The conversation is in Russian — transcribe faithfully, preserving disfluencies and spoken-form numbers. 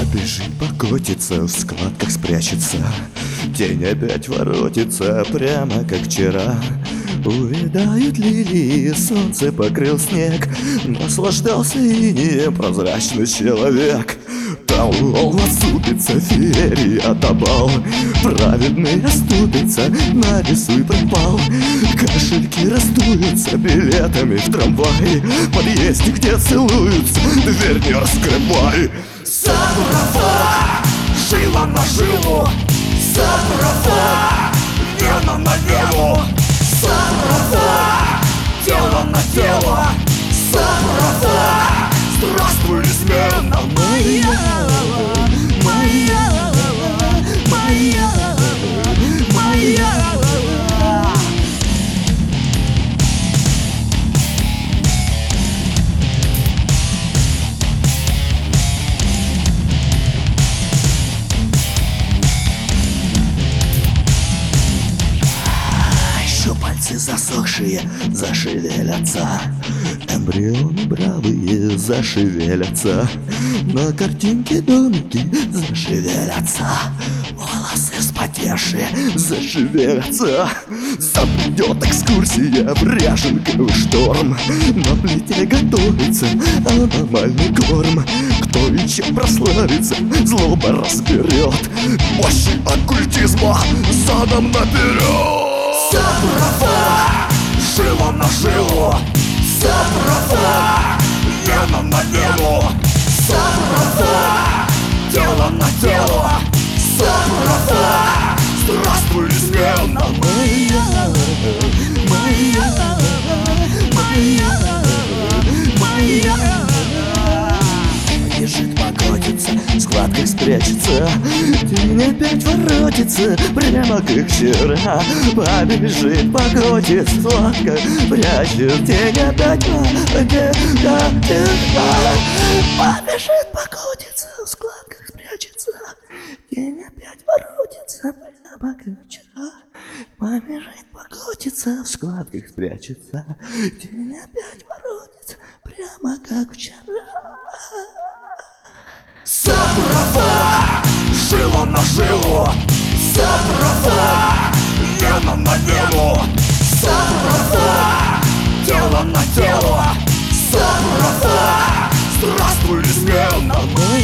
Побежит, покотится, в складках спрячется. День опять воротится, прямо как вчера. Увядают лилии, солнце покрыл снег. Наслаждался инеем прозрачный человек. Там лол отступится, феерия добал. Праведный оступится, на весу и пропал. Кошельки раздуются билетами в трамвае. В подъезде, где целуются, дверь не раскрывай. Сапрофа, жила на жилу. Сапрофа, вена на вену. Сапрофа, тело на тело. Сапрофа, здравствуй, измена моя, моя, моя, моя. Пальцы засохшие зашевелятся, эмбрионы бравые зашевелятся, на картинке домики зашевелятся, волосы вспотевшие зашевелятся. Забредет экскурсия в Ряженковый шторм, на плите готовится аномальный корм. Кто и чем прославится, злоба разберет, мощи оккультизма задом наперед. Сапрофа, жила на жилу. Сапрофа, вена на вену. Сапрофа, тело на тело. Сапрофа, здравствуй, измена моя, моя, моя, моя. Бежит, покотится, в складках спрячется. День опять воротится, прямо как вчера. Побежит, покотится, в складках прячет. День опять воротится. Побежит, покотится, в складках спрячется. День опять воротится, прямо как вчера. Побежит, покотится, в складках спрячется. День опять воротится, прямо как вчера. Сапрофа, жила на жилу. Сапрофа, вена на вену. Сапрофа, тело на тело. Сапрофа, здравствуй, измена моя.